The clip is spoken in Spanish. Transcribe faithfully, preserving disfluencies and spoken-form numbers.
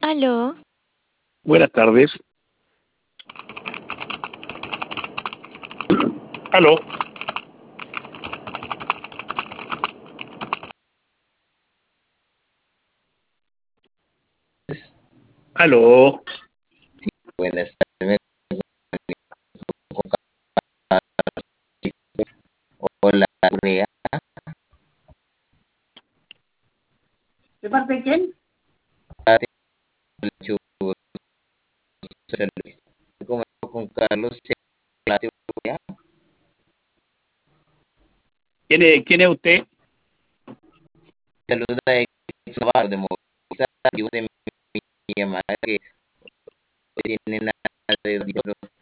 Aló, Buenas tardes. Aló, aló. Buenas tardes, hola, Corea. ¿De parte de quién? Como con Carlos, ¿Quién es, quién es usted? saluda de trabajo de movilizar de mi llamada que tiene nada de